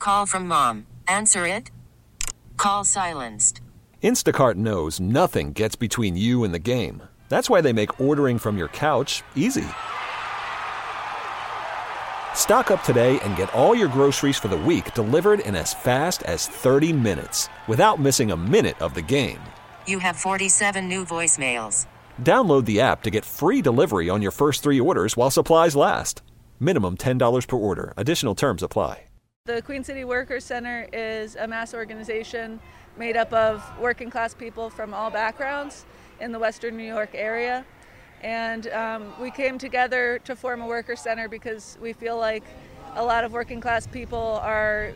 Call from mom. Answer it. Call silenced. Instacart knows nothing gets between you and the game. That's why they make ordering from your couch easy. Stock up today and get all your groceries for the week delivered in as fast as 30 minutes without missing a minute of the game. You have 47 new voicemails. Download the app to get free delivery on your first 3 orders while supplies last. Minimum $10 per order. Additional terms apply. The Queen City Workers Center is a mass organization made up of working class people from all backgrounds in the Western New York area. And we came together to form a worker center because we feel like a lot of working class people are,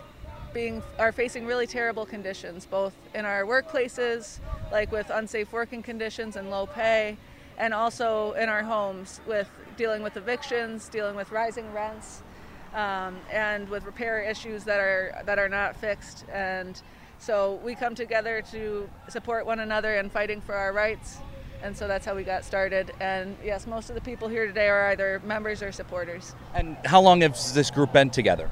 facing really terrible conditions, both in our workplaces, like with unsafe working conditions and low pay, and also in our homes with dealing with evictions, dealing with rising rents, and with repair issues that are not fixed. And so we come together to support one another in fighting for our rights. And so that's how we got started. And yes, most of the people here today are either members or supporters. And how long has this group been together?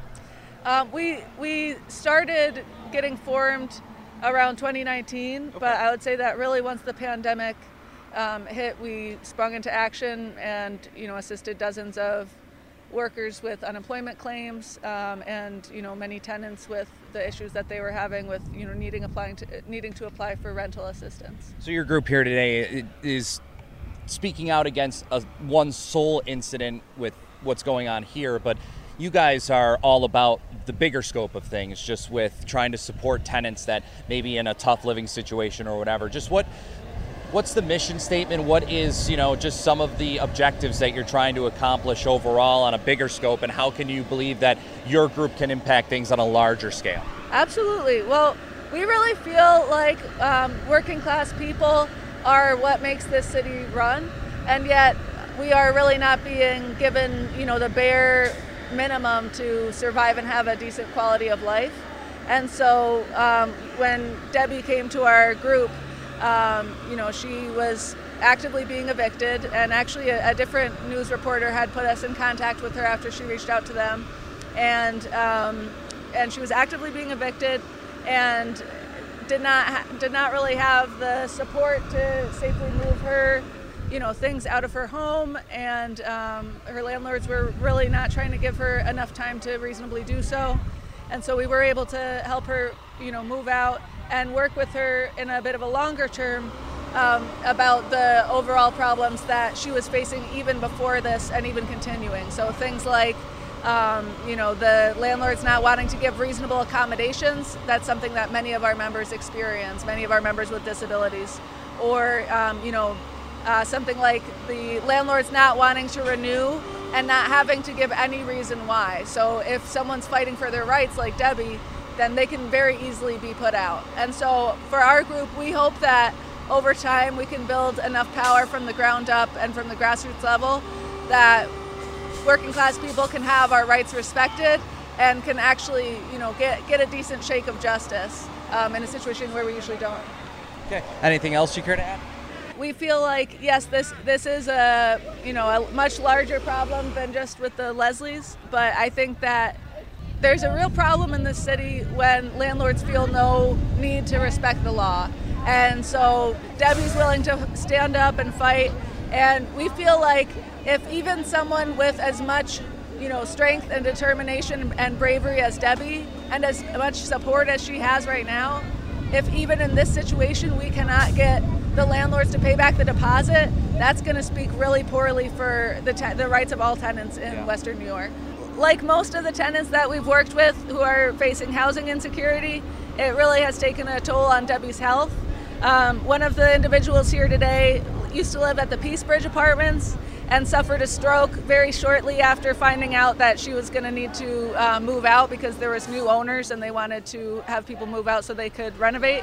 We started getting formed around 2019, okay. But I would say that really once the pandemic hit, we sprung into action and assisted dozens of workers with unemployment claims, and many tenants with the issues that they were having with needing to apply for rental assistance. So your group here today is speaking out against one sole incident with what's going on here, but you guys are all about the bigger scope of things, just with trying to support tenants that may be in a tough living situation or whatever. Just what's the mission statement? What is, just some of the objectives that you're trying to accomplish overall on a bigger scope, and how can you believe that your group can impact things on a larger scale? Absolutely. Well, we really feel like working class people are what makes this city run, and yet we are really not being given, the bare minimum to survive and have a decent quality of life. And so when Debbie came to our group, she was actively being evicted, and actually a different news reporter had put us in contact with her after she reached out to them, and she was actively being evicted and did not really have the support to safely move her things out of her home, and her landlords were really not trying to give her enough time to reasonably do so. And so we were able to help her move out and work with her in a bit of a longer term about the overall problems that she was facing even before this and even continuing. So things like the landlords not wanting to give reasonable accommodations. That's something that many of our members experience, many of our members with disabilities. Or something like the landlords not wanting to renew and not having to give any reason why. So if someone's fighting for their rights, like Debbie, then they can very easily be put out. And so for our group, we hope that over time we can build enough power from the ground up and from the grassroots level that working class people can have our rights respected and can actually, get a decent shake of justice in a situation where we usually don't. Okay. Anything else you care to add? We feel like, yes, this is a much larger problem than just with the Leslies, but I think that there's a real problem in this city when landlords feel no need to respect the law. And so Debbie's willing to stand up and fight, and we feel like if even someone with as much strength and determination and bravery as Debbie, and as much support as she has right now, if even in this situation we cannot get the landlords to pay back the deposit, that's going to speak really poorly for the rights of all tenants in Western New York. Like most of the tenants that we've worked with who are facing housing insecurity, it really has taken a toll on Debbie's health. One of the individuals here today used to live at the Peace Bridge Apartments and suffered a stroke very shortly after finding out that she was going to need to move out because there was new owners and they wanted to have people move out so they could renovate.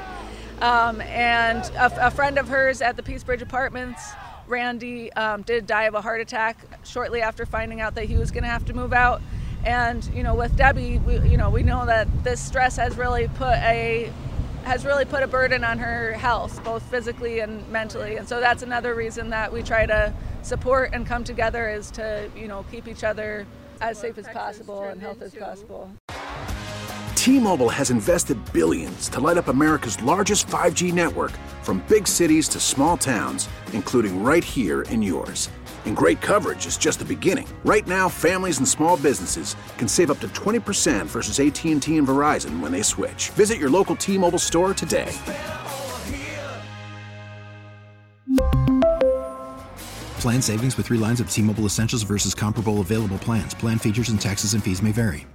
And a friend of hers at the Peace Bridge Apartments, Randy, did die of a heart attack shortly after finding out that he was going to have to move out. And with Debbie, we know that this stress has really put a burden on her health, both physically and mentally. And so that's another reason that we try to support and come together, is to keep each other as safe as possible and healthy as possible. T-Mobile has invested billions to light up America's largest 5G network, from big cities to small towns, including right here in yours. And great coverage is just the beginning. Right now, families and small businesses can save up to 20% versus AT&T and Verizon when they switch. Visit your local T-Mobile store today. Plan savings with 3 lines of T-Mobile Essentials versus comparable available plans. Plan features and taxes and fees may vary.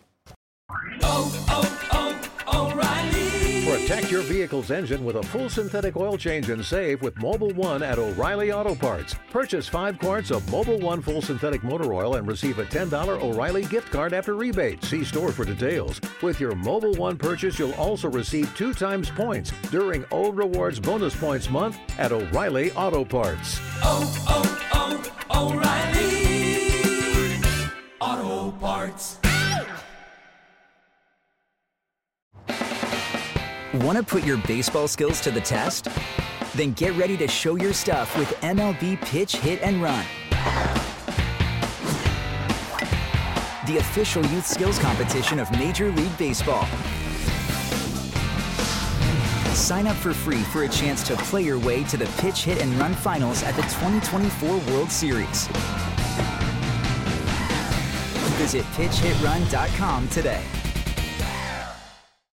Protect your vehicle's engine with a full synthetic oil change and save with Mobil 1 at O'Reilly Auto Parts. Purchase 5 quarts of Mobil 1 full synthetic motor oil and receive a $10 O'Reilly gift card after rebate. See store for details. With your Mobil 1 purchase, you'll also receive 2 times points during O Rewards Bonus Points Month at O'Reilly Auto Parts. O'Reilly Auto Parts. Want to put your baseball skills to the test? Then get ready to show your stuff with MLB Pitch, Hit, and Run. The official youth skills competition of Major League Baseball. Sign up for free for a chance to play your way to the Pitch, Hit, and Run finals at the 2024 World Series. Visit PitchHitRun.com today.